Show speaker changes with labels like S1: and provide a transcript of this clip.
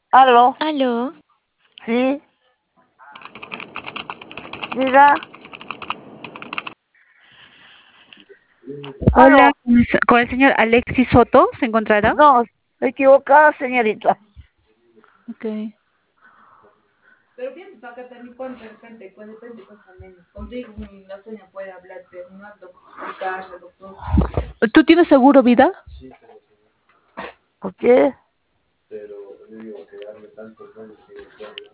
S1: ¿Aló?
S2: Aló,
S1: Sí, diga,
S3: Hola,
S1: aló.
S3: con el señor Alexis Soto, ¿se encontrará?
S1: No, equivocada, señorita.
S3: Ok. Pero piensa que te ni cuenta de repente, pues depende de cosa menos. Contigo la señora puede hablarte, no explicarle, doctor. ¿Tú tienes seguro vida?
S1: ¿Por qué?